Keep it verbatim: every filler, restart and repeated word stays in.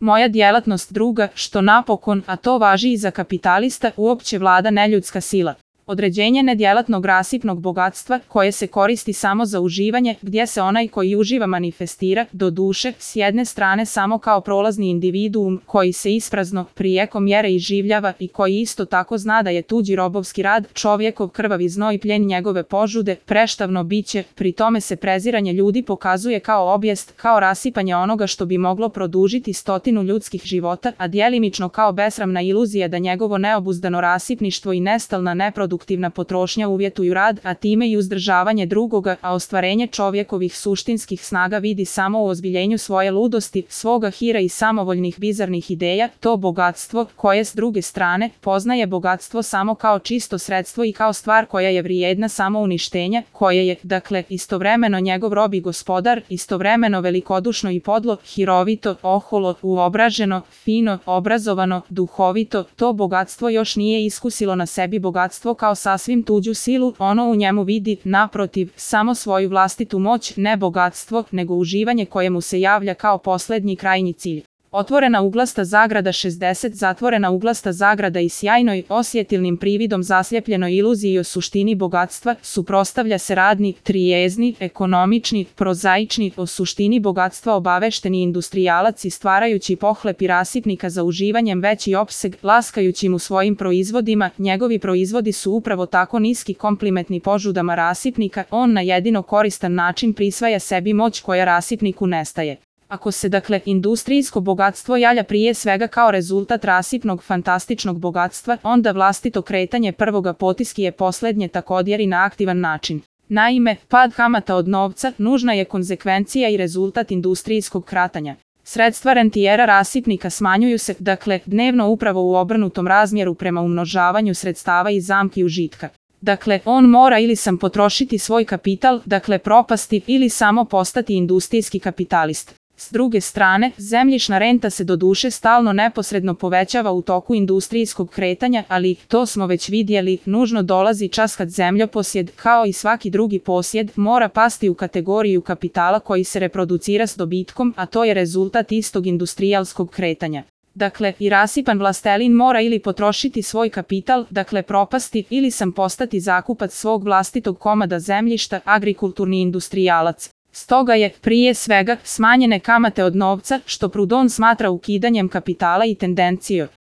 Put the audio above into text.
moja djelatnost druga, što napokon, a to važi i za kapitalista, uopće vlada neljudska sila. Određenje nedjelatnog rasipnog bogatstva koje se koristi samo za uživanje, gdje se onaj koji uživa manifestira, do duše, s jedne strane samo kao prolazni individuum koji se isprazno, prijeko mjere iživljava i koji isto tako zna da je tuđi robovski rad, čovjekov krvavi znoj pljen njegove požude, preštavno biće, pri tome se preziranje ljudi pokazuje kao obijest, kao rasipanje onoga što bi moglo produžiti stotinu ljudskih života, a djelimično kao besramna iluzija da njegovo neobuzdano rasipništvo i nestalna neproduktivna produktivna potrošnja uvjetuju rad, a time i uzdržavanje drugoga, a ostvarenje čovjekovih suštinskih snaga vidi samo u ozbiljenju svoje ludosti, svoga hira i samovoljnih bizarnih ideja, to bogatstvo, koje s druge strane, poznaje bogatstvo samo kao čisto sredstvo i kao stvar koja je vrijedna samo uništenja, koje je, dakle, istovremeno njegov rob i gospodar, istovremeno velikodušno i podlo, hirovito, oholo, uobraženo, fino, obrazovano, duhovito, to bogatstvo još nije iskusilo na sebi bogatstvo kao sasvim tuđu silu, ono u njemu vidi, naprotiv, samo svoju vlastitu moć, ne bogatstvo, nego uživanje koje mu se javlja kao posljednji krajnji cilj. Otvorena uglasta zagrada šezdeset zatvorena uglasta zagrada i sjajnoj, osjetilnim prividom zasljepljenoj iluziji o suštini bogatstva, suprostavlja se radni, trijezni, ekonomični, prozaični, o suštini bogatstva obavešteni industrijalac i stvarajući pohlepi rasipnika za uživanjem veći opseg, laskajući mu svojim proizvodima, njegovi proizvodi su upravo tako niski komplimentni požudama rasipnika, on na jedino koristan način prisvaja sebi moć koja rasipniku nestaje. Ako se dakle industrijsko bogatstvo javlja prije svega kao rezultat rasipnog fantastičnog bogatstva, onda vlastito kretanje prvoga potiski je posljednje također i na aktivan način. Naime, pad kamata od novca nužna je konzekvencija i rezultat industrijskog kratanja. Sredstva rentijera rasipnika smanjuju se, dakle, dnevno upravo u obrnutom razmjeru prema umnožavanju sredstava i zamki užitka. Dakle, on mora ili sam potrošiti svoj kapital, dakle propasti, ili samo postati industrijski kapitalist. S druge strane, zemljišna renta se doduše stalno neposredno povećava u toku industrijskog kretanja, ali, to smo već vidjeli, nužno dolazi čas kad zemljoposjed, kao i svaki drugi posjed, mora pasti u kategoriju kapitala koji se reproducira s dobitkom, a to je rezultat istog industrijalskog kretanja. Dakle, i rasipan vlastelin mora ili potrošiti svoj kapital, dakle propasti, ili sam postati zakupac svog vlastitog komada zemljišta, agrikulturni industrijalac. Stoga je, prije svega, smanjene kamate od novca, što Proudhon smatra ukidanjem kapitala i tendencijom